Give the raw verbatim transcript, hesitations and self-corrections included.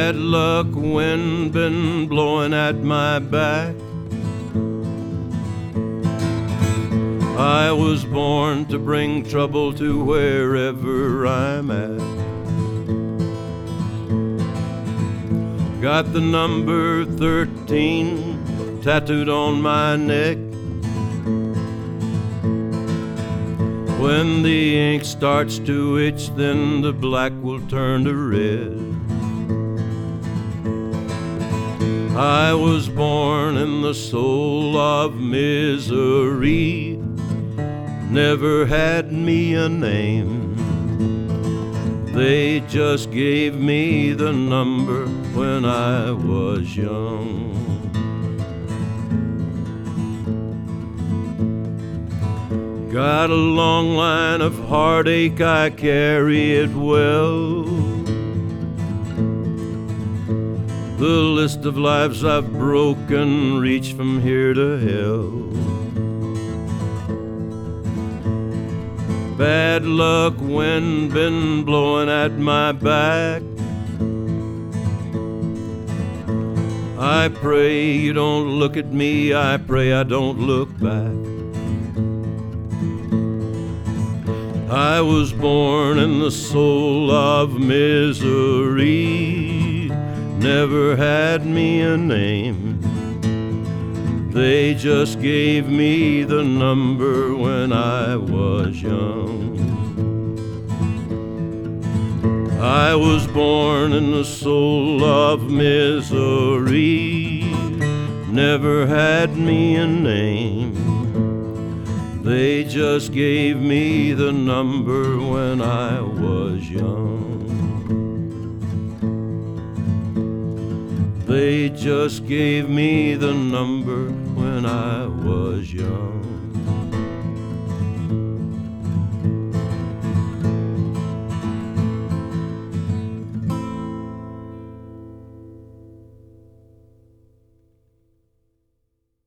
Bad luck, wind been blowing at my back. I was born to bring trouble to wherever I'm at. Got the number thirteen tattooed on my neck. When the ink starts to itch, then the black will turn to red. I was born in the soul of misery, never had me a name. They just gave me the number when I was young. Got a long line of heartache, I carry it well. The list of lives I've broken reach from here to hell. Bad luck, wind been blowing at my back. I pray you don't look at me, I pray I don't look back. I was born in the soul of misery, never had me a name. They just gave me the number when I was young. I was born in the soul of misery, never had me a name. They just gave me the number when I was young. They just gave me the number when I was young.